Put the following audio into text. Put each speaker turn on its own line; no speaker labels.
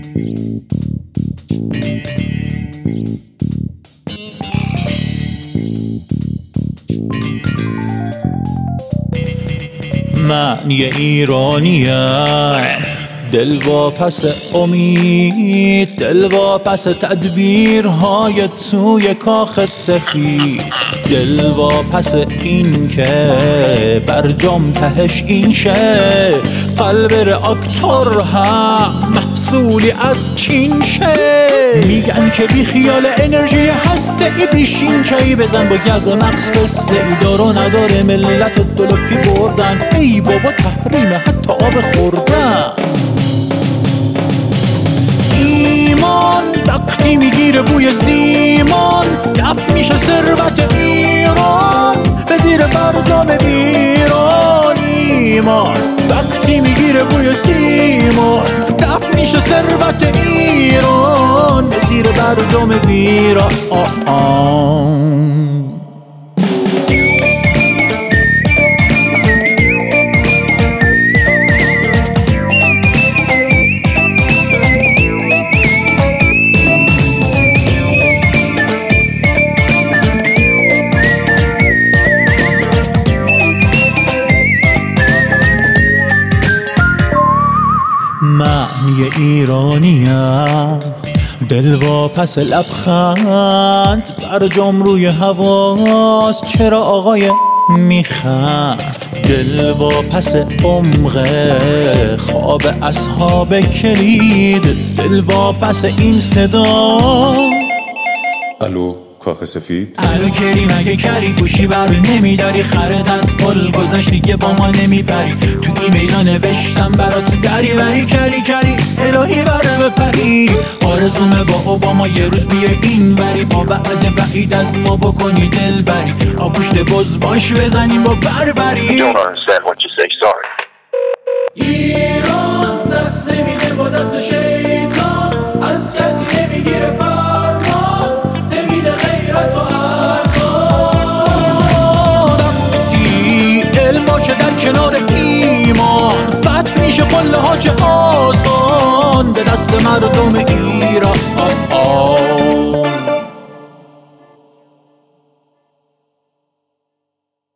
من یه ایرانیم، دل واپس امید، دل واپس تدبیرهای توی کاخ سفید، دل واپس این که برجام تهش این شه، قلب reaktor هم محصولی از چین شه. میگن که بی خیال انرژی هسته ای بیشین چایی بزن با گز مغز قصه ای دارو نداره ملت دلوپی بردن، ای بابا تحریم حتی آب خوردن. ایمان وقتی میگیره بوی سیمان، دفع میشه ثروت ایران به زیر برجام ایران. ایمان وقتی میگیره بوی سیمان، دفع میشه ثروت ایران به زیر برجام ایران. من یه ایرانیم، دل واپس لبخند، برجام روی هواست چرا آقای میخند، دل واپس عمق خواب اصحاب کلید، دل واپس این صدا.
الو کاخ سفید.
الو کری مگه کری گوشی بروی نمیداری، خرد از پل گذشت دیگه با ما نمیبری، تو ایمیلا نوشتم برات دری وری کری الهی بره بپری. آرزومه با اوباما یه روز بیه این وری، با وعده وعید از ما بکنی دل بری، آگوشت بز باش بزنیم با بربری. ایران دست نمیده با دست شیطان، از کسی نمیگیره فرمان، نمیده غیرت و ارمان. وقتی علم باشه در کنار ایمان، فتح میشه قله ها چه آسان به دست مردم ایران.